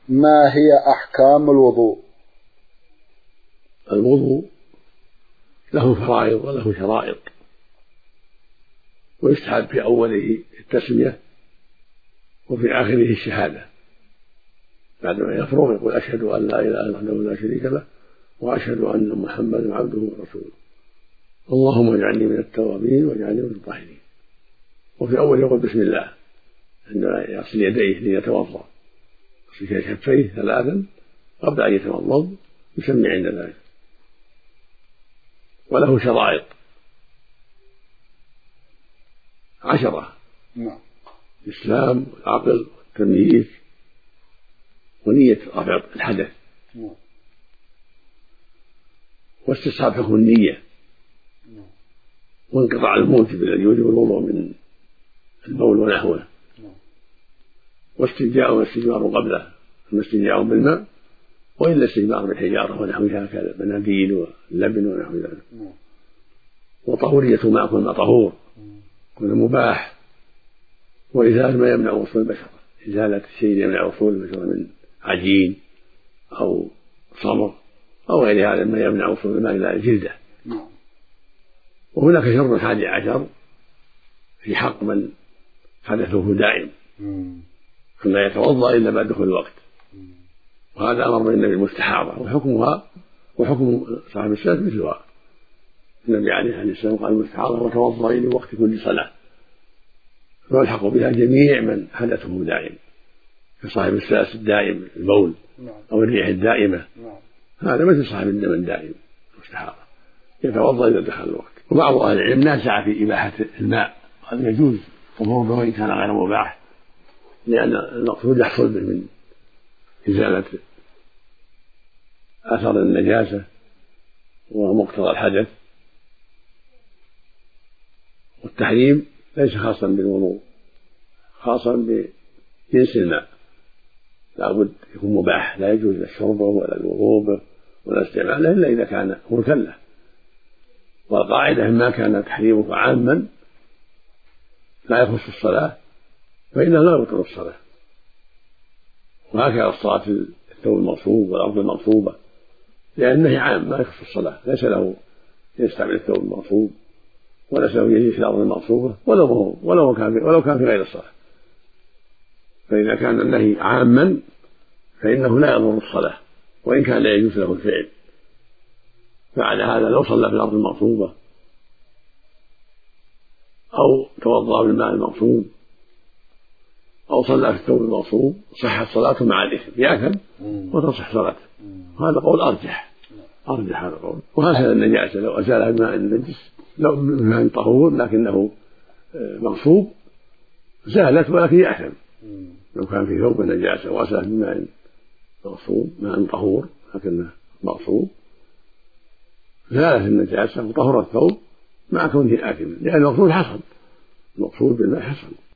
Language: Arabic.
ما هي أحكام الوضوء؟ الوضوء له فرائض وله شرائط، ويستحب في أوله التسمية وفي آخره الشهادة. بعدما يفرغ يقول أشهد أن لا إله إلا الله لا شريك له وأشهد أن محمدا عبده ورسوله، اللهم اجعلني من التوابين واجعلني من المطهرين. وفي أول يقول بسم الله عندما يغسل يديه ليتوضأ، يغسل كفيه ثلاثا قبل أن يتوضأ، يسمي عند ذلك. وله شرائط 10: الإسلام والعقل والتمييز ونية رفع الحدث واستصحاب حكم النية وانقطاع الموجب الذي يوجب الوضوء من البول ونحوه، واستنجاء واستجمار قبله، اما استنجاء بالماء والا استجمار بالحجاره ونحوها كالمناديل واللبن ونحو ذلك، وطهورية ما كل طهور كل مباح، وإزالة ما يمنع وصول البشرة، إزالة الشيء يمنع وصول البشرة من عجين أو صمغ أو غير هذا ما يمنع وصول الماء إلى الجلدة. وهناك شرط 11 في حق من حدثه دائم، أن لا يتوضأ إلا بعد دخول الوقت، وهذا أمر من النبي المستحاضة، وحكمها وحكم صاحب السلف مثلها. النبي عليه السلام قال المستحاضة وتوضأ لوقت كل صلاة، ويلحق بها جميع من حدثه دائم كصاحب السلس الدائم البول أو الريح الدائمة، هذا مثل صاحب الدم الدائم المستحاضة يتوضأ إذا دخل الوقت. وبعض أهل العلم نازع في إباحة الماء، هذا يجوز طهوره وإن كان غير مباح، لأن المقصود يحصل به من إزالة أثر النجاسة ومقتضى الحدث. والتحريم ليس خاصا بالوضوء، خاصا بجنس الماء، لا بد يكون مباح، لا يجوز شربه ولا الوضوء به ولا استعماله إلا إذا كان مكلف. والقاعدة ما كان تحريمه عاما لا يخص الصلاة فإنه لا يبطل الصلاة، وهكذا الصلاة في الثوب المغصوب والأرض المغصوبة، لأنه عام ما يخص الصلاة، ليس له يستعمل الثوب المغصوب ولا له يجلس في الأرض المغصوبة ولو كان في غير الصلاة. فإذا كان النهي عاما فإنه لا يضر الصلاة وإن كان لا يجوز له الفعل. فعلى هذا لو صلى في الأرض المغصوبة أو توضأ بالماء المغصوب أو صلى في الثوب المغصوب صحت صلاته مع الإثم، يأثم وتصح صلاته. هذا قول أرجح هذا القول. وهكذا النجاسة لو أزالها بماء النجس لو بماء طهور لكنه مغصوب زالت ولكن يأثم. لو كان في ثوب النجاسة وأزالها بماء مغصوب ماء طهور لكنه مغصوب زالت النجاسة وطهر الثوب مع كونه آثما، لأن المقصود حصل، المقصود بالماء حصل.